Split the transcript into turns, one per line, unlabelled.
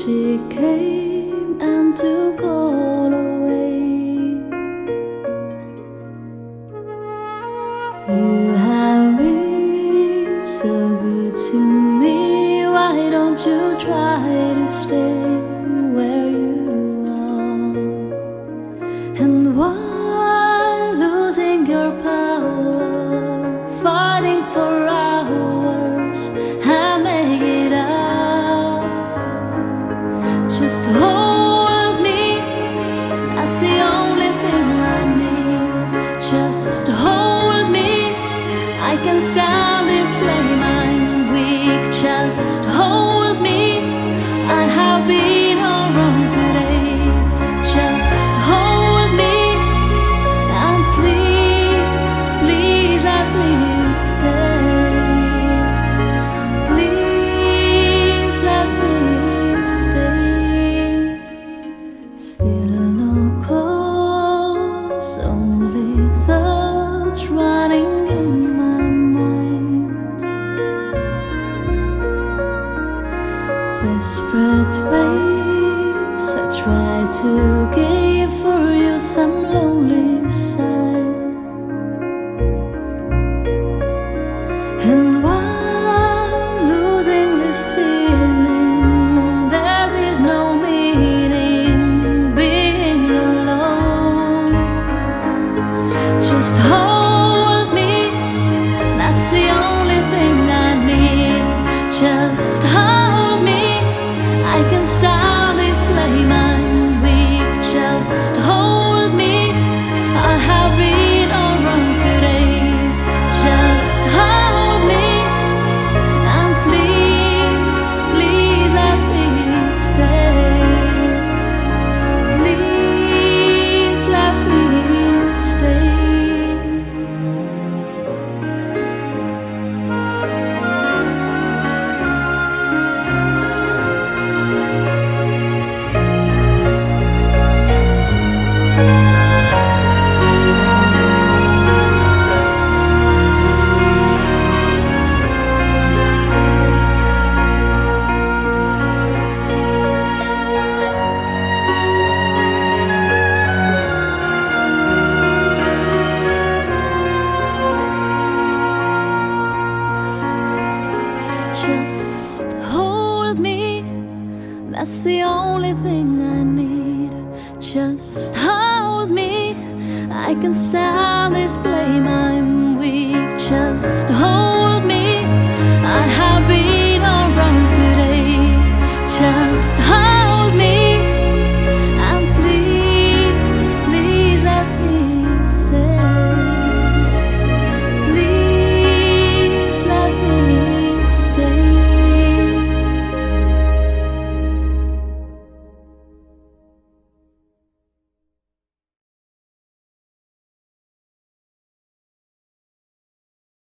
she came and took all away. You have been so good to me. Why don't you try to stay where you are? And while losing your power, fighting for hours, I make it up. Just hold me, that's the only thing I need. Just hold me, I can stand this blame, I'm weak. Just hold me, I have been all wrong today. Just hold me, and please, please let me stay. Please let me stay. Still no calls, only thoughts running in my mind. Desperate ways I try to give for you some lonely sigh. And while losing this evening, there is no meaning being alone. Just hold me, that's the only thing I need. Just hold me, I can stand this blame, I'm weak. Just hold me, I have been all wrong today. Just hold me, and please, please let me stay. Please let me stay. Just hold me, that's the only thing I need. Just hold me, I can stand this blame.